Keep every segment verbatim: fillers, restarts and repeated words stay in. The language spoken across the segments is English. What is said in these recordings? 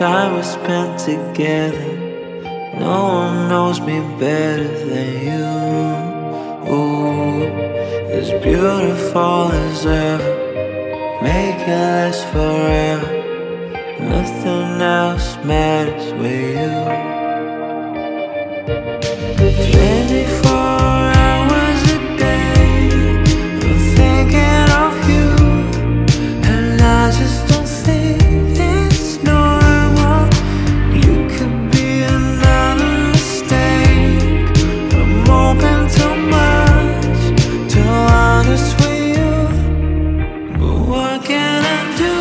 time we spent together. No one knows me better than you. Ooh, as beautiful as ever. Make it last forever. Nothing else matters with you. twenty-four hours a day, I'm thinking of you, and I just don't think it's normal. You could be another mistake. I'm open to much, to honest with you, but what can I do?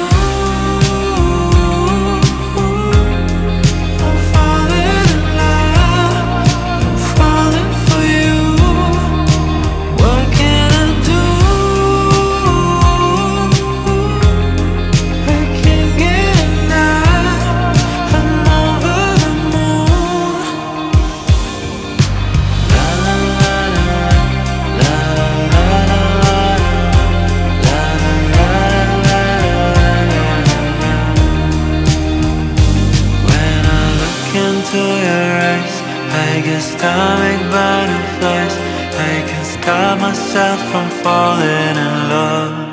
I'm falling in love, I'm falling for you. What can I do? I can't get enough, I'm over the moon. La la la la, la la la la, la la la la. When I look into your eyes, I get stomach butterflies. I can't stop myself from falling in love.